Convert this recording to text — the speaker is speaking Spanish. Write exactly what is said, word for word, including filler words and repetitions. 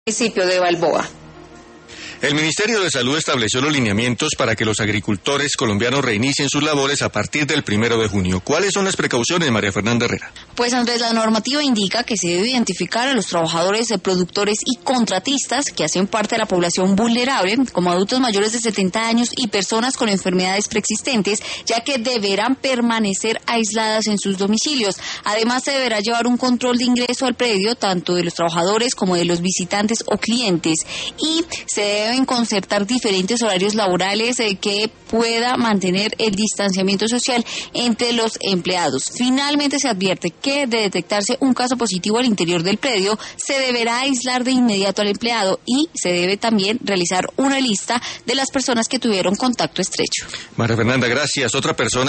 Municipio de Balboa. El Ministerio de Salud estableció los lineamientos para que los agricultores colombianos reinicien sus labores a partir del primero de junio. ¿Cuáles son las precauciones, María Fernanda Herrera? Pues Andrés, la normativa indica que se debe identificar a los trabajadores, productores y contratistas que hacen parte de la población vulnerable, como adultos mayores de setenta años y personas con enfermedades preexistentes, ya que deberán permanecer aisladas en sus domicilios. Además, se deberá llevar un control de ingreso al predio, tanto de los trabajadores como de los visitantes o clientes, y se debe deben concertar diferentes horarios laborales eh, que pueda mantener el distanciamiento social entre los empleados. Finalmente, se advierte que de detectarse un caso positivo al interior del predio, se deberá aislar de inmediato al empleado y se debe también realizar una lista de las personas que tuvieron contacto estrecho. María Fernanda, gracias. Otra persona